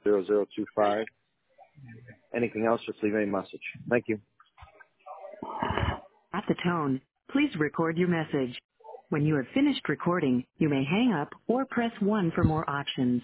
0025. Anything else, just leave a message. Thank you. At the tone, please record your message. When you have finished recording, you may hang up or press 1 for more options.